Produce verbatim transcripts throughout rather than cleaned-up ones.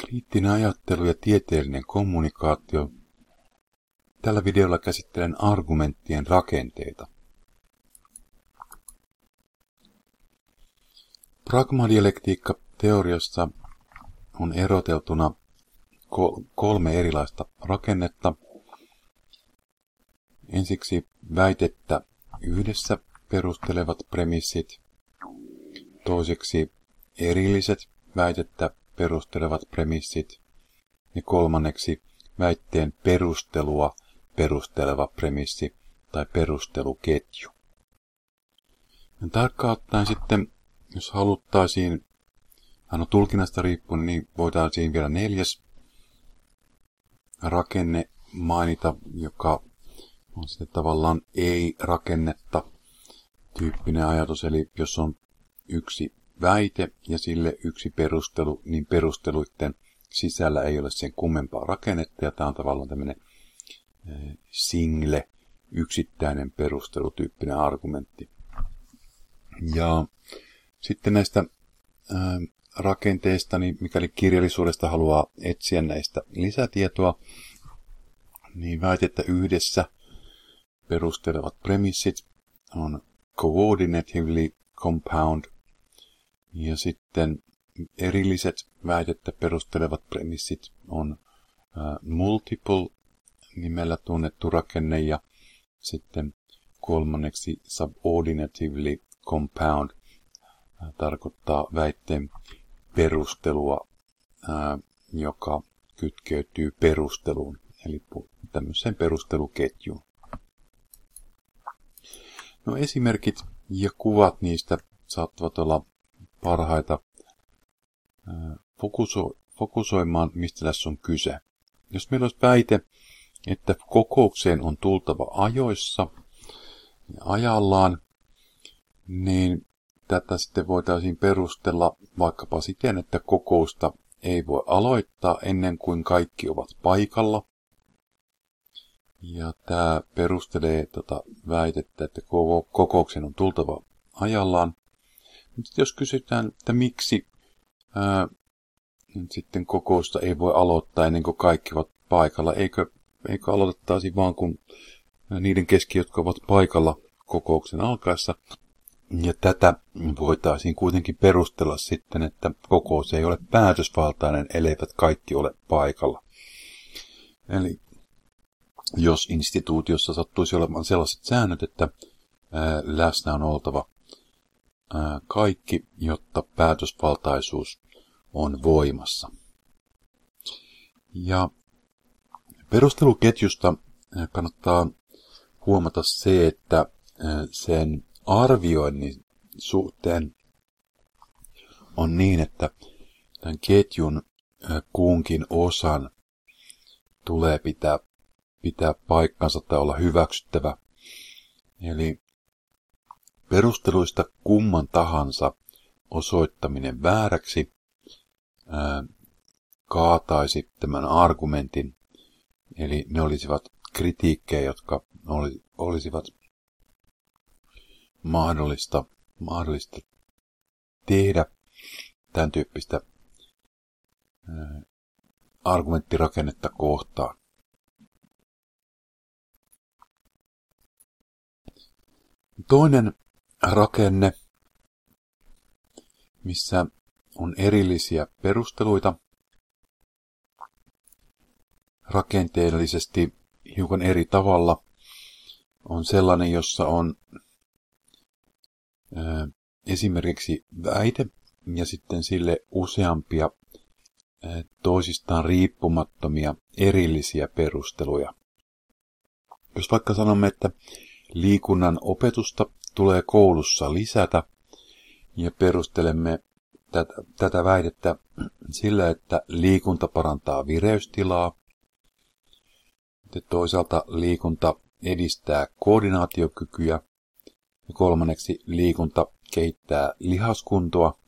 Kriittinen ajattelu ja tieteellinen kommunikaatio. Tällä videolla käsittelen argumenttien rakenteita. Pragmadialektiikka teoriassa on eroteltuna kolme erilaista rakennetta. Ensiksi väitettä yhdessä perustelevat premissit. Toiseksi erilliset väitettä perustelevat premissit. Ja kolmanneksi väitteen perustelua perusteleva premissi tai perusteluketju. Ja tarkkaan ottaen sitten, jos haluttaisiin, aina tulkinnasta riippuen, niin voitaisiin vielä neljäs rakenne mainita, joka on sitten tavallaan ei-rakennetta tyyppinen ajatus. Eli jos on yksi väite ja sille yksi perustelu, niin perusteluiden sisällä ei ole sen kummempaa rakennetta. Ja tämä on tavallaan tämmöinen single, yksittäinen perustelutyyppinen argumentti. Ja sitten näistä ää, rakenteista, niin mikäli kirjallisuudesta haluaa etsiä näistä lisätietoa, niin väitettä yhdessä perustelevat premissit on coordinatively compound, ja sitten erilliset väitettä perustelevat premissit on ää, multiple nimellä tunnettu rakenne, ja sitten kolmanneksi subordinatively compound ää, tarkoittaa väitteen perustelua, ää, joka kytkeytyy perusteluun, eli tämmöiseen perusteluketjuun. No, esimerkit ja kuvat niistä saattavat olla parhaita ää, fokuso- fokusoimaan, mistä tässä on kyse. Jos meillä olisi väite, että kokoukseen on tultava ajoissa ja ajallaan, niin tätä sitten voitaisiin perustella vaikkapa siten, että kokousta ei voi aloittaa ennen kuin kaikki ovat paikalla. Ja tämä perustelee tota väitettä, että kokouksen on tultava ajallaan. Mutta jos kysytään, että miksi ää, sitten kokousta ei voi aloittaa ennen kuin kaikki ovat paikalla, eikö, eikö aloitettaisi vaan kun niiden kesken, jotka ovat paikalla kokouksen alkaessa. Ja tätä voitaisiin kuitenkin perustella sitten, että kokous ei ole päätösvaltainen, elleivät kaikki ole paikalla. Eli jos instituutiossa sattuisi olemaan sellaiset säännöt, että ää, läsnä on oltava ää, kaikki, jotta päätösvaltaisuus on voimassa. Ja perusteluketjusta kannattaa huomata se, että ää, sen arvioinnin suhteen on niin, että tämän ketjun ää, kunkin osan tulee pitää pitää paikkansa tai olla hyväksyttävä. Eli perusteluista kumman tahansa osoittaminen vääräksi ää, kaataisi tämän argumentin. Eli ne olisivat kritiikkejä, jotka oli, olisivat mahdollista, mahdollista tehdä tämän tyyppistä ää, argumenttirakennetta kohtaan. Toinen rakenne, missä on erillisiä perusteluita, rakenteellisesti hiukan eri tavalla, on sellainen, jossa on ää, esimerkiksi väite ja sitten sille useampia ää, toisistaan riippumattomia erillisiä perusteluja. Jos vaikka sanomme, että liikunnan opetusta tulee koulussa lisätä ja perustelemme tätä, tätä väitettä sillä, että liikunta parantaa vireystilaa. Ja toisaalta liikunta edistää koordinaatiokykyä ja kolmanneksi liikunta kehittää lihaskuntoa.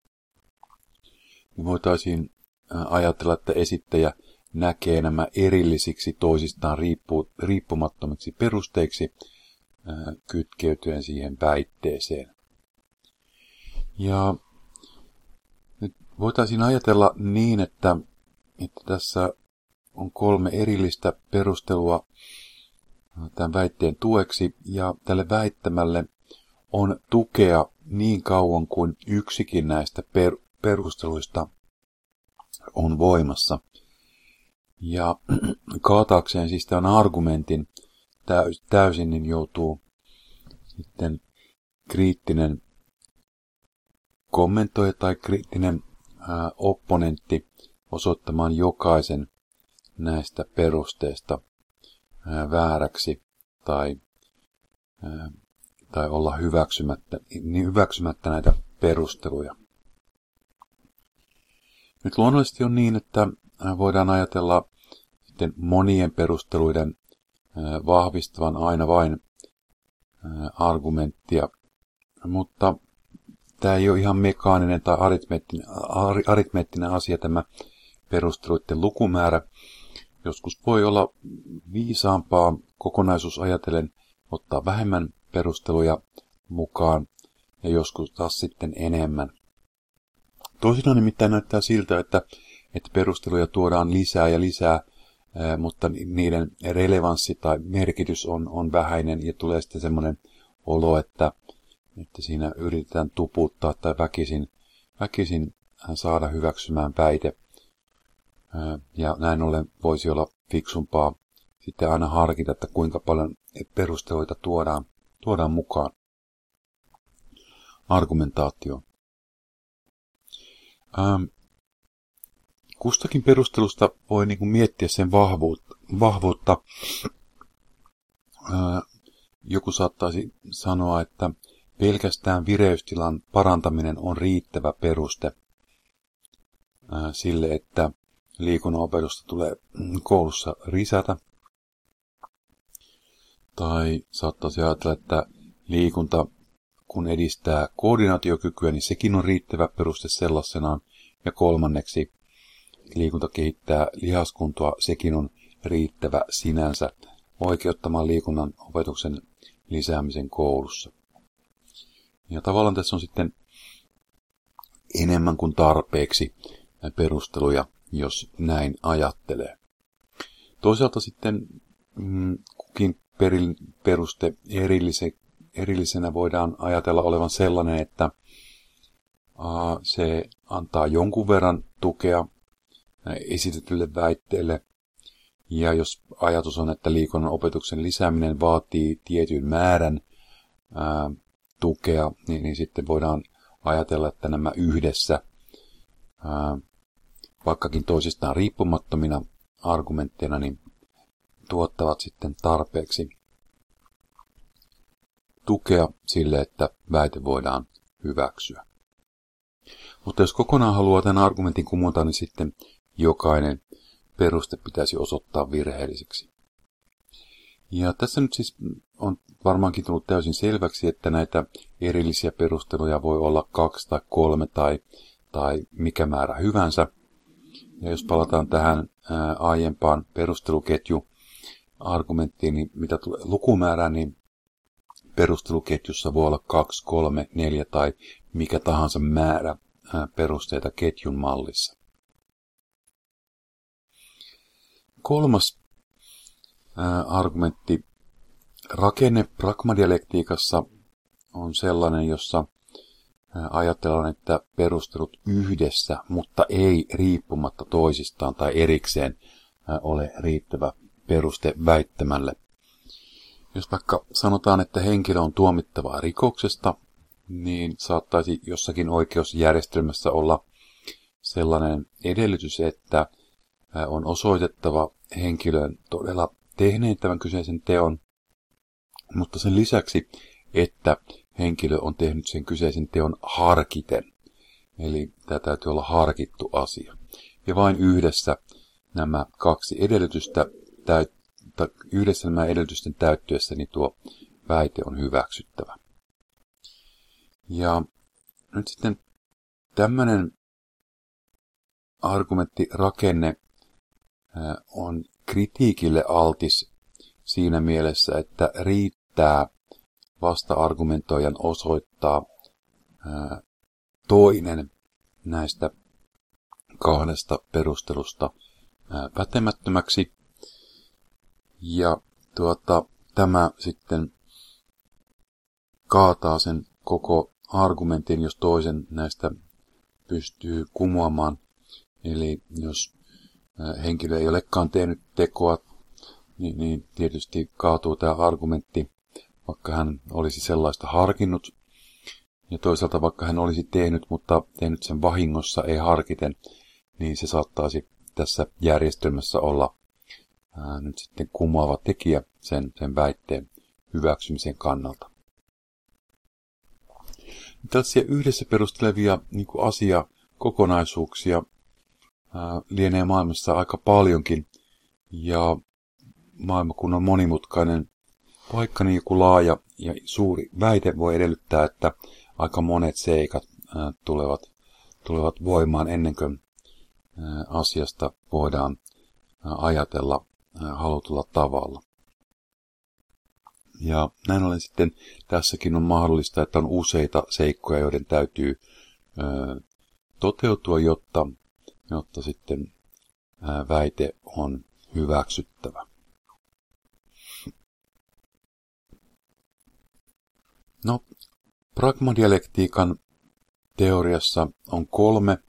Niin voitaisiin ajatella, että esittäjä näkee nämä erillisiksi toisistaan riippu, riippumattomiksi perusteiksi kytkeytyen siihen väitteeseen. Ja nyt voitaisiin ajatella niin, että että tässä on kolme erillistä perustelua tämän väitteen tueksi, ja tälle väittämälle on tukea niin kauan kuin yksikin näistä per- perusteluista on voimassa. Ja kaataakseen siis tämän argumentin täysin, niin joutuu sitten kriittinen kommentoija tai kriittinen ää, opponentti osoittamaan jokaisen näistä perusteista ää, vääräksi tai, ää, tai olla hyväksymättä, niin hyväksymättä näitä perusteluja. Nyt luonnollisesti on niin, että voidaan ajatella sitten monien perusteluiden vahvistavan aina vain argumenttia, mutta tämä ei ole ihan mekaaninen tai aritmeettinen, aritmeettinen asia tämä perusteluiden lukumäärä. Joskus voi olla viisaampaa kokonaisuus ajatellen ottaa vähemmän perusteluja mukaan ja joskus taas sitten enemmän. Toisinaan nimittäin näyttää siltä, että, että perusteluja tuodaan lisää ja lisää, mutta niiden relevanssi tai merkitys on, on vähäinen ja tulee sitten semmoinen olo, että, että siinä yritetään tuputtaa tai väkisin, väkisin saada hyväksymään väite. Ja näin ollen voisi olla fiksumpaa sitten aina harkita, että kuinka paljon perusteluita tuodaan, tuodaan mukaan argumentaatioon. Ähm, kustakin perustelusta voi niin kuin miettiä sen vahvuutta. vahvuutta. Äh, joku saattaisi sanoa, että pelkästään vireystilan parantaminen on riittävä peruste äh, sille, että liikunnanopetusta tulee koulussa lisätä. Tai saattaisi ajatella, että liikunta kun edistää koordinaatiokykyä, niin sekin on riittävä peruste sellaisenaan. Ja kolmanneksi, liikunta kehittää lihaskuntoa, sekin on riittävä sinänsä oikeuttamaan liikunnan opetuksen lisäämisen koulussa. Ja tavallaan tässä on sitten enemmän kuin tarpeeksi perusteluja, jos näin ajattelee. Toisaalta sitten mm, kukin peruste erillisen Erillisenä voidaan ajatella olevan sellainen, että se antaa jonkun verran tukea esitetylle väitteelle. Ja jos ajatus on, että liikunnan opetuksen lisääminen vaatii tietyn määrän ää, tukea, niin, niin sitten voidaan ajatella, että nämä yhdessä, ää, vaikkakin toisistaan riippumattomina argumentteina, niin tuottavat sitten tarpeeksi tukea sille, että väite voidaan hyväksyä. Mutta jos kokonaan haluaa tämän argumentin kumota, niin sitten jokainen peruste pitäisi osoittaa virheelliseksi. Ja tässä nyt siis on varmaankin tullut täysin selväksi, että näitä erillisiä perusteluja voi olla kaksi tai kolme tai, tai mikä määrä hyvänsä. Ja jos palataan tähän ää, aiempaan perusteluketju-argumenttiin, niin mitä tulee lukumäärään, niin perusteluketjussa voi olla kaksi, kolme, neljä tai mikä tahansa määrä ää, perusteita ketjun mallissa. Kolmas ää, argumentti rakenne pragmadialektiikassa on sellainen, jossa ää, ajatellaan, että perustelut yhdessä, mutta ei riippumatta toisistaan tai erikseen ää, ole riittävä peruste väittämälle. Jos vaikka sanotaan, että henkilö on tuomittavaa rikoksesta, niin saattaisi jossakin oikeusjärjestelmässä olla sellainen edellytys, että on osoitettava henkilön todella tehneen tämän kyseisen teon, mutta sen lisäksi, että henkilö on tehnyt sen kyseisen teon harkiten. Eli tämä täytyy olla harkittu asia. Ja vain yhdessä nämä kaksi edellytystä täytyy Yhdessä nämä edellytysten täyttyessä niin tuo väite on hyväksyttävä. Ja nyt sitten tämmöinen argumenttirakenne on kritiikille altis siinä mielessä, että riittää vasta-argumentoijan osoittaa toinen näistä kahdesta perustelusta ää, pätemättömäksi. Ja tuota, tämä sitten kaataa sen koko argumentin, jos toisen näistä pystyy kumoamaan. Eli jos henkilö ei olekaan tehnyt tekoa, niin, niin tietysti kaatuu tämä argumentti, vaikka hän olisi sellaista harkinnut. Ja toisaalta vaikka hän olisi tehnyt, mutta tehnyt sen vahingossa, ei harkiten, niin se saattaisi tässä järjestelmässä olla ää, nyt sitten kumoava tekijä sen, sen väitteen hyväksymisen kannalta. Tällaisia yhdessä perustelevia niin kuin asiakokonaisuuksia ää, lienee maailmassa aika paljonkin. Ja maailma kun on monimutkainen paikka, niin joku laaja ja suuri väite voi edellyttää, että aika monet seikat ää, tulevat, tulevat voimaan ennen kuin ää, asiasta voidaan ää, ajatella ää, halutulla tavalla. Ja näin ollen sitten tässäkin on mahdollista, että on useita seikkoja, joiden täytyy ää, toteutua, jotta, jotta sitten ää, väite on hyväksyttävä. No, pragmadialektiikan teoriassa on kolme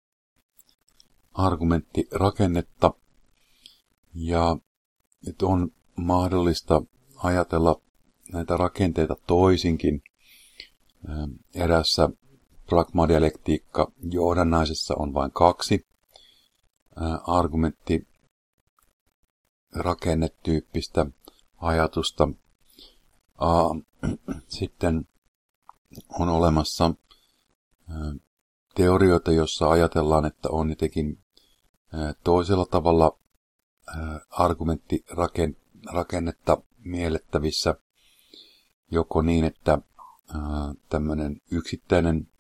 argumenttirakennetta, ja nyt on mahdollista ajatella näitä rakenteita toisinkin. Erässä pragmadialektiikka johdannaisessa on vain kaksi argumenttirakennetyyppistä ajatusta. Sitten on olemassa teorioita, joissa ajatellaan, että on jotenkin toisella tavalla argumenttirakennetta miellettävissä, joko niin, että tämmöinen yksittäinen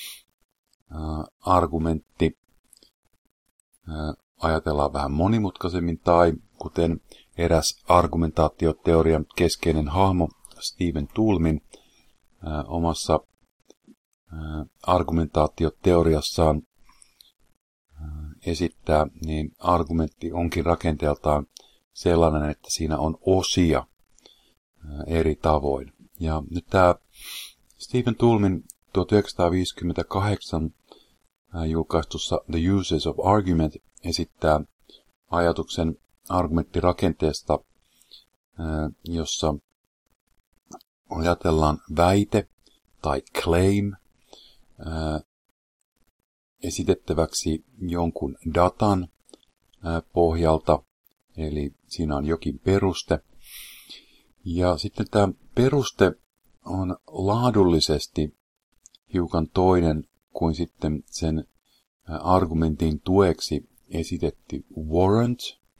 argumentti ajatellaan vähän monimutkaisemmin, tai kuten eräs argumentaatioteorian keskeinen hahmo Stephen Toulmin ää, omassa ää, argumentaatioteoriassaan ää, esittää, niin argumentti onkin rakenteeltaan sellainen, että siinä on osia ää, eri tavoin. Ja nyt tämä Stephen Toulmin tuhatyhdeksänsataaviisikymmentäkahdeksan ää, julkaistussa The Uses of Argument esittää ajatuksen argumenttirakenteesta, ää, jossa ajatellaan väite tai claim ää, esitettäväksi jonkun datan ää, pohjalta, eli siinä on jokin peruste. Ja sitten tämä peruste on laadullisesti hiukan toinen kuin sitten sen ää, argumentin tueksi esitetty warrant.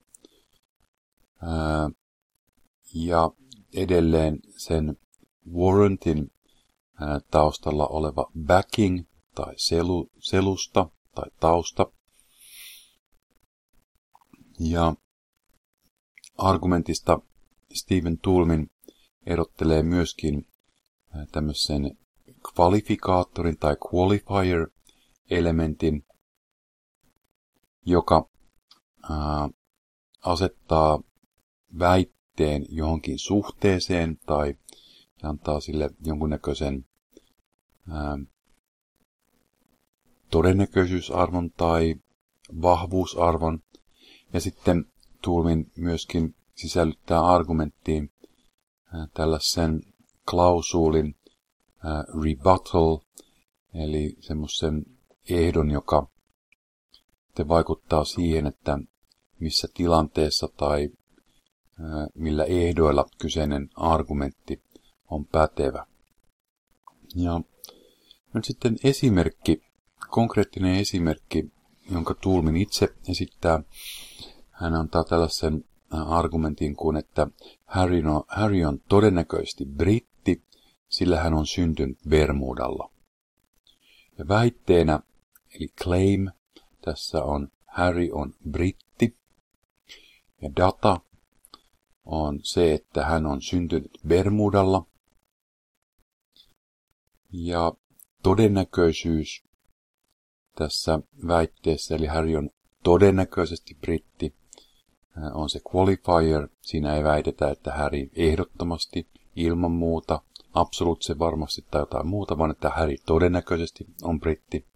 Ää, ja edelleen sen warrantin ää, taustalla oleva backing tai selu, selusta tai tausta. Ja argumentista Stephen Toulmin erottelee myöskin ää, tämmöisen kvalifikaattorin tai qualifier-elementin, joka ää, asettaa väitteen johonkin suhteeseen tai antaa sille jonkunnäköisen ää, todennäköisyysarvon tai vahvuusarvon. Ja sitten Toulmin myöskin sisällyttää argumenttiin ää, tällaisen klausuulin ää, rebuttal, eli semmoisen ehdon, joka vaikuttaa siihen, että missä tilanteessa tai ää, millä ehdoilla kyseinen argumentti on pätevä. Ja nyt sitten esimerkki, konkreettinen esimerkki, jonka Toulmin itse esittää. Hän antaa tällaisen argumentin kuin, että Harry on, Harry on todennäköisesti britti, sillä hän on syntynyt Bermudalla. Ja väitteenä, eli claim, tässä on Harry on britti, ja data on se, että hän on syntynyt Bermudalla. Ja todennäköisyys tässä väitteessä, eli Harry on todennäköisesti britti, on se qualifier. Siinä ei väitetä, että Harry ehdottomasti, ilman muuta, absoluuttisen varmasti tai jotain muuta, vaan että Harry todennäköisesti on britti.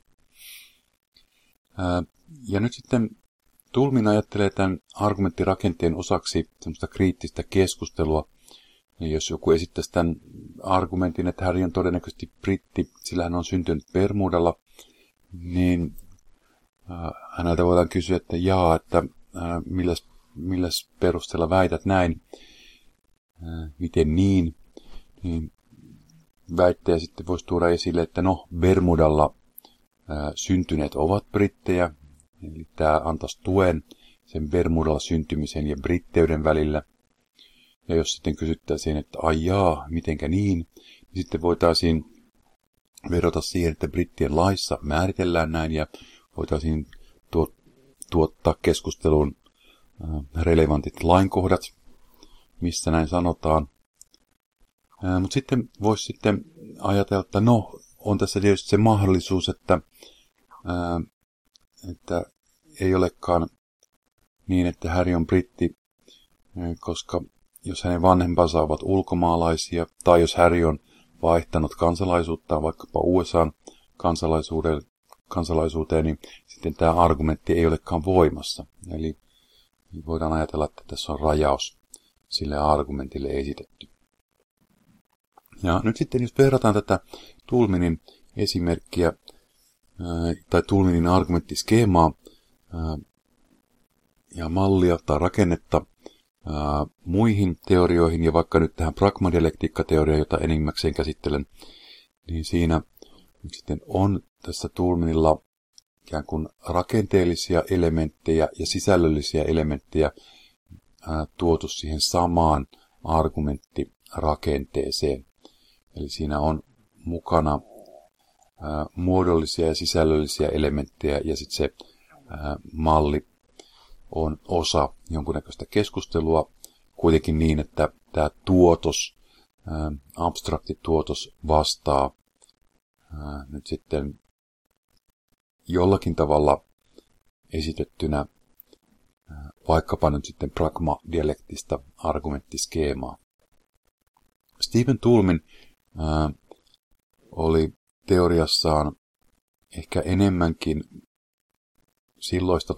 Ja nyt sitten Toulmin ajattelee tämän argumenttirakenteen osaksi semmoista kriittistä keskustelua. Ja jos joku esittäisi tämän argumentin, että Harry on todennäköisesti britti, sillä hän on syntynyt Bermudalla, niin äh, häneltä voidaan kysyä, että jaa, että äh, milläs, milläs perusteella väität näin, äh, miten niin, niin väittäjä sitten voisi tuoda esille, että no, Bermudalla äh, syntyneet ovat brittejä, eli tämä antaisi tuen sen Bermudalla syntymisen ja britteyden välillä. Ja jos sitten kysyttäisiin, että ai jaa, mitenkä niin, niin sitten voitaisiin vedota siihen, että brittien laissa määritellään näin ja voitaisiin tuot, tuottaa keskusteluun äh, relevantit lainkohdat, missä näin sanotaan. Äh, mutta sitten voisi sitten ajatella, että no, on tässä tietysti se mahdollisuus, että, äh, että ei olekaan niin, että Harry on britti, äh, koska jos hänen vanhempansa ovat ulkomaalaisia, tai jos Harry on vaihtanut kansalaisuuttaan vaikkapa U S A:n kansalaisuuteen, kansalaisuuteen, niin sitten tämä argumentti ei olekaan voimassa. Eli voidaan ajatella, että tässä on rajaus sille argumentille esitetty. Ja nyt sitten, jos verrataan tätä Toulminin esimerkkiä ää, tai Toulminin argumenttiskeemaa ää, ja mallia tai rakennetta ää, muihin teorioihin ja vaikka nyt tähän pragmadialektiikkateoriaan, jota enimmäkseen käsittelen, niin siinä nyt sitten on tässä Toulminilla ikään kuin rakenteellisia elementtejä ja sisällöllisiä elementtejä ää, tuotu siihen samaan argumenttirakenteeseen. Eli siinä on mukana ää, muodollisia ja sisällöllisiä elementtejä ja sitten se ää, malli on osa jonkunnäköistä keskustelua, kuitenkin niin, että tämä tuotos, ää, abstrakti tuotos vastaa ää, nyt sitten jollakin tavalla esitettynä ää, vaikkapa nyt sitten pragmadialektista argumenttiskeemaa. Stephen Toulmin ää, oli teoriassaan ehkä enemmänkin silloista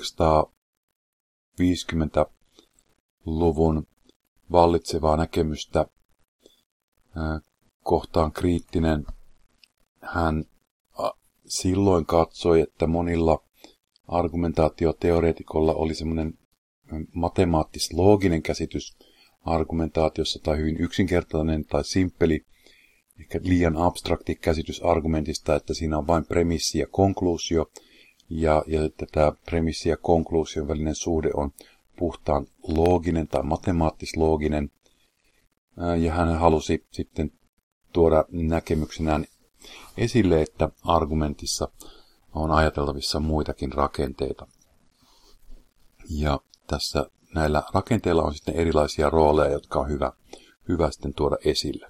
tuhatyhdeksänsataaviisikymmentäluvun vallitsevaa näkemystä ää, kohtaan kriittinen. Hän a, silloin katsoi, että monilla argumentaatioteoreetikolla oli semmoinen matemaattis-looginen käsitys argumentaatiossa tai hyvin yksinkertainen tai simppeli, ehkä liian abstrakti käsitys argumentista, että siinä on vain premissi ja konkluusio, ja, ja että tämä premissi ja konkluusion välinen suhde on puhtaan looginen tai matemaattis-looginen, ja hän halusi sitten tuoda näkemyksenään esille, että argumentissa on ajateltavissa muitakin rakenteita. Ja tässä näillä rakenteilla on sitten erilaisia rooleja, jotka on hyvä, hyvä sitten tuoda esille.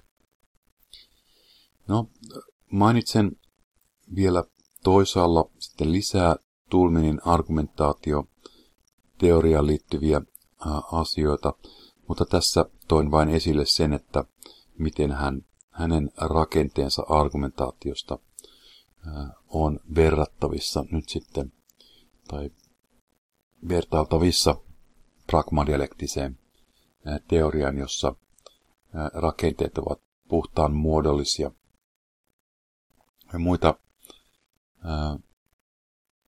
No, mainitsen vielä toisaalla sitten lisää Toulminin argumentaatioteoriaan liittyviä ä, asioita, mutta tässä toin vain esille sen, että miten hän, hänen rakenteensa argumentaatiosta ä, on verrattavissa nyt sitten, tai vertailtavissa pragmadialektiseen ä, teoriaan, jossa ä, rakenteet ovat puhtaan muodollisia. Ja muita, ää,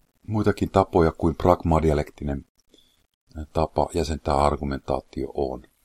muitakin tapoja kuin pragmadialektinen tapa jäsentää argumentaatio on.